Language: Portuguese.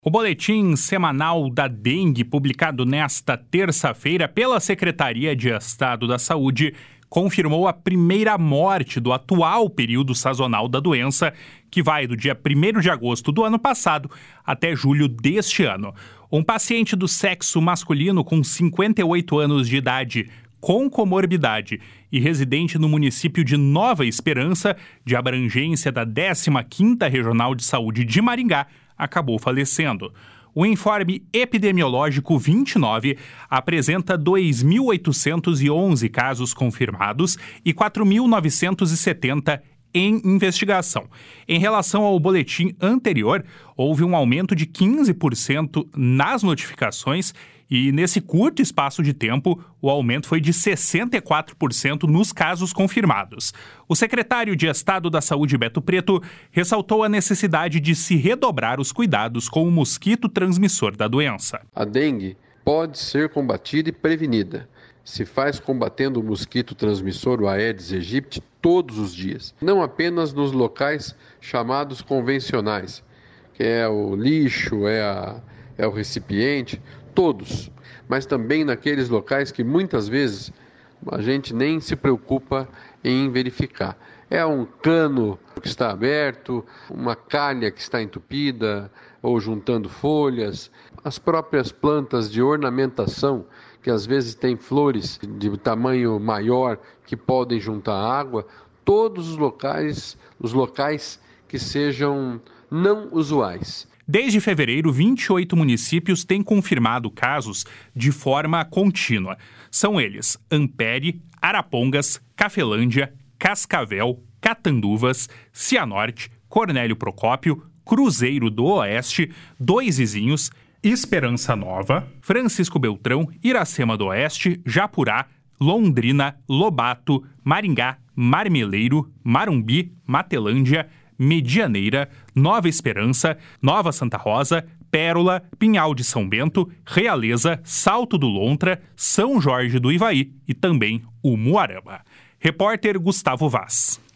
O boletim semanal da dengue, publicado nesta terça-feira pela Secretaria de Estado da Saúde, confirmou a primeira morte do atual período sazonal da doença, que vai do dia 1º de agosto do ano passado até julho deste ano. Um paciente do sexo masculino com 58 anos de idade, com comorbidade e residente no município de Nova Esperança, de abrangência da 15ª Regional de Saúde de Maringá, acabou falecendo. O informe epidemiológico 29 apresenta 2.811 casos confirmados e 4.970 em investigação. Em relação ao boletim anterior, houve um aumento de 15% nas notificações e, nesse curto espaço de tempo, o aumento foi de 64% nos casos confirmados. O secretário de Estado da Saúde, Beto Preto, ressaltou a necessidade de se redobrar os cuidados com o mosquito transmissor da doença. A dengue pode ser combatida e prevenida. Se faz combatendo o mosquito transmissor, o Aedes aegypti, todos os dias. Não apenas nos locais chamados convencionais, que é o lixo, é o recipiente, todos. Mas também naqueles locais que muitas vezes a gente nem se preocupa em verificar. É um cano que está aberto, uma calha que está entupida ou juntando folhas, as próprias plantas de ornamentação, que às vezes têm flores de tamanho maior que podem juntar água, todos os locais que sejam não usuais. Desde fevereiro, 28 municípios têm confirmado casos de forma contínua. São eles Ampere, Arapongas, Cafelândia, Cascavel, Catanduvas, Cianorte, Cornélio Procópio, Cruzeiro do Oeste, Dois Vizinhos, Esperança Nova, Francisco Beltrão, Iracema do Oeste, Japurá, Londrina, Lobato, Maringá, Marmeleiro, Marumbi, Matelândia, Medianeira, Nova Esperança, Nova Santa Rosa, Pérola, Pinhal de São Bento, Realeza, Salto do Lontra, São Jorge do Ivaí e também Umuarama. Repórter Gustavo Vaz.